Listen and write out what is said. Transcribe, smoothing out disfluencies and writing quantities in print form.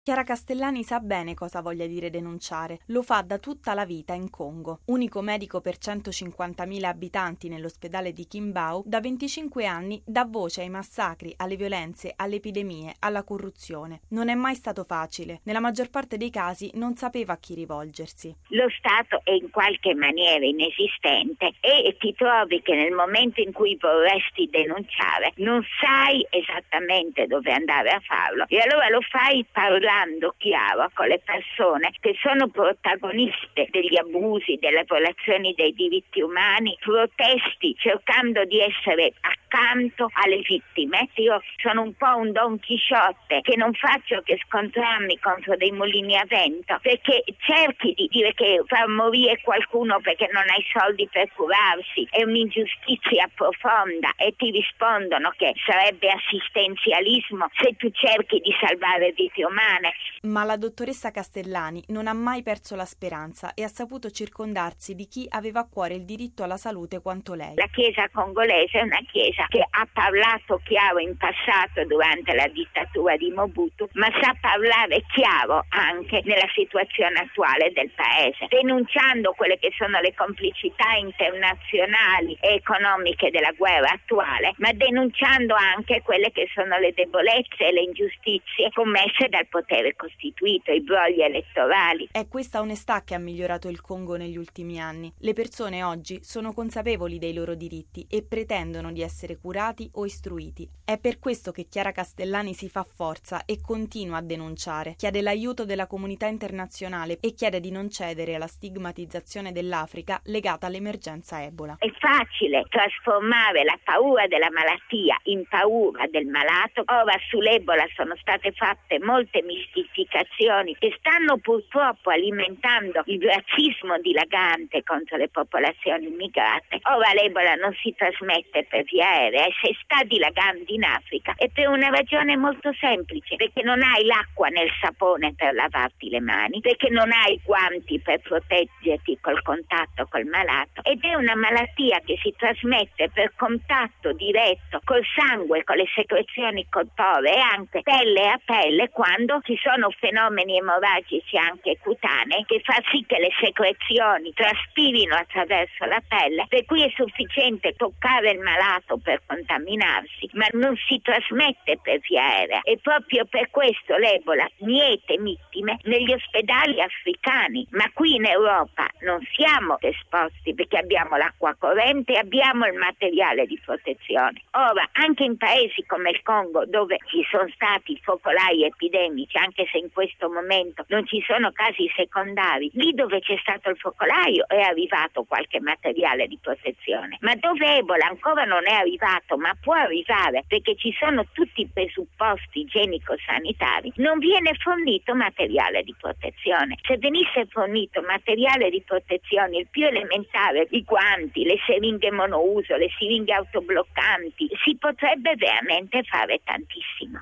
Chiara Castellani sa bene cosa voglia dire denunciare, lo fa da tutta la vita in Congo. Unico medico per 150.000 abitanti nell'ospedale di Kimbau, da 25 anni dà voce ai massacri, alle violenze, alle epidemie, alla corruzione. Non è mai stato facile, nella maggior parte dei casi non sapeva a chi rivolgersi. Lo Stato è in qualche maniera inesistente e ti trovi che nel momento in cui vorresti denunciare non sai esattamente dove andare a farlo e allora lo fai parlando chiaro con le persone che sono protagoniste degli abusi, delle violazioni dei diritti umani, protesti cercando di essere accanto alle vittime. Io sono un po' un Don Chisciotte che non faccio che scontrarmi contro dei mulini a vento, perché cerchi di dire che far morire qualcuno perché non hai soldi per curarsi è un'ingiustizia profonda e ti rispondono che sarebbe assistenzialismo se tu cerchi di salvare vite umane. Ma la dottoressa Castellani non ha mai perso la speranza e ha saputo circondarsi di chi aveva a cuore il diritto alla salute quanto lei. La Chiesa congolese è una Chiesa che ha parlato chiaro in passato durante la dittatura di Mobutu, ma sa parlare chiaro anche nella situazione attuale del Paese, denunciando quelle che sono le complicità internazionali e economiche della guerra attuale, ma denunciando anche quelle che sono le debolezze e le ingiustizie commesse dal potere costituito, i brogli elettorali. È questa onestà che ha migliorato il Congo negli ultimi anni. Le persone oggi sono consapevoli dei loro diritti e pretendono di essere curati o istruiti. È per questo che Chiara Castellani si fa forza e continua a denunciare, chiede l'aiuto della comunità internazionale e chiede di non cedere alla stigmatizzazione dell'Africa legata all'emergenza Ebola. È facile trasformare la paura della malattia in paura del malato. Ora sull'Ebola sono state fatte molte mistificazioni che stanno purtroppo alimentando il razzismo dilagante contro le popolazioni immigrate. Ora l'Ebola non si trasmette per via aerea e se sta dilagando in Africa è per una ragione molto semplice, perché non hai l'acqua nel sapone per lavarti le mani, perché non hai i guanti per proteggerti col contatto col malato ed è una malattia che si trasmette per contatto diretto col sangue, con le secrezioni corporee e anche pelle a pelle quando ci sono fenomeni emorragici anche cutanei che fa sì che le secrezioni traspirino attraverso la pelle, per cui è sufficiente toccare il malato per contaminarsi, ma non si trasmette per via aerea e proprio per questo l'Ebola miete vittime negli ospedali africani, ma qui in Europa non siamo esposti perché abbiamo l'acqua corrente e abbiamo il materiale di protezione. Ora, anche in paesi come il Congo, dove ci sono stati focolai epidemici, anche se in questo momento non ci sono casi secondari, lì dove c'è stato il focolaio è arrivato qualche materiale di protezione, ma dove Ebola ancora non è arrivato, ma può arrivare perché ci sono tutti i presupposti igienico-sanitari, non viene fornito materiale di protezione. Se venisse fornito materiale di protezione, il più elementare, i guanti, le siringhe monouso, le siringhe autobloccanti, si potrebbe veramente fare tantissimo.